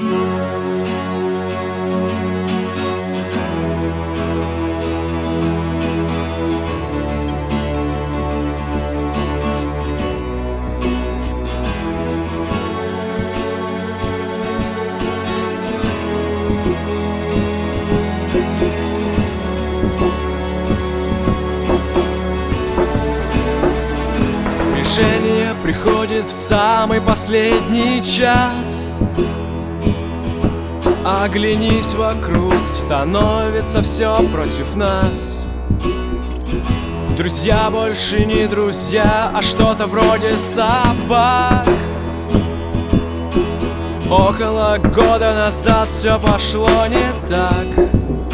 Решение приходит в самый последний час. Оглянись вокруг, становится все против нас. Друзья больше не друзья, а что-то вроде собак. Около года назад все пошло не так.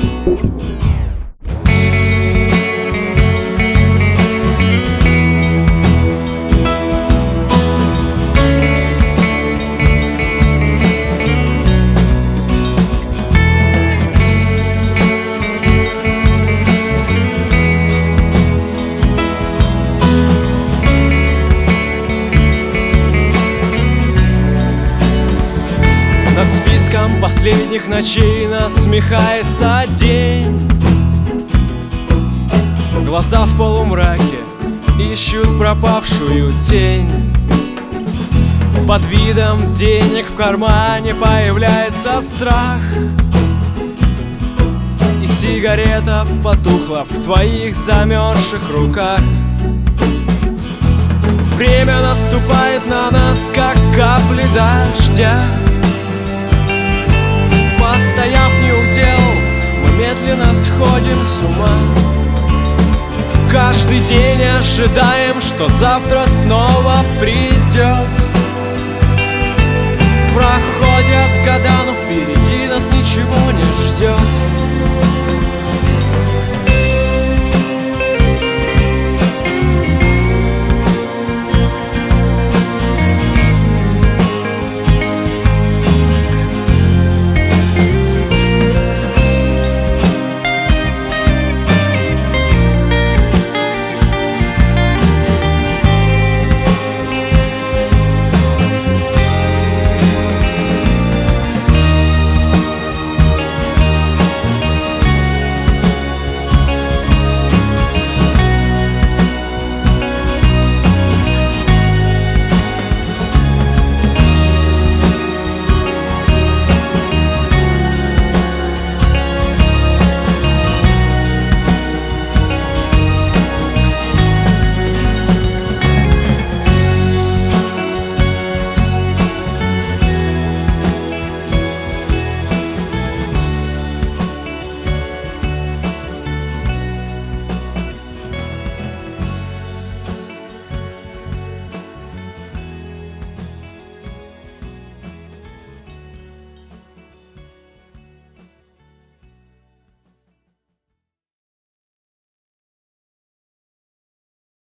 Над списком последних ночей насмехается день. Глаза в полумраке ищут пропавшую тень. Под видом денег в кармане появляется страх. И сигарета потухла в твоих замерзших руках. Время наступает на нас, как капли дождя. Постояв неудел, мы медленно сходим с ума. Каждый день ожидаем, что завтра снова придет. Проходит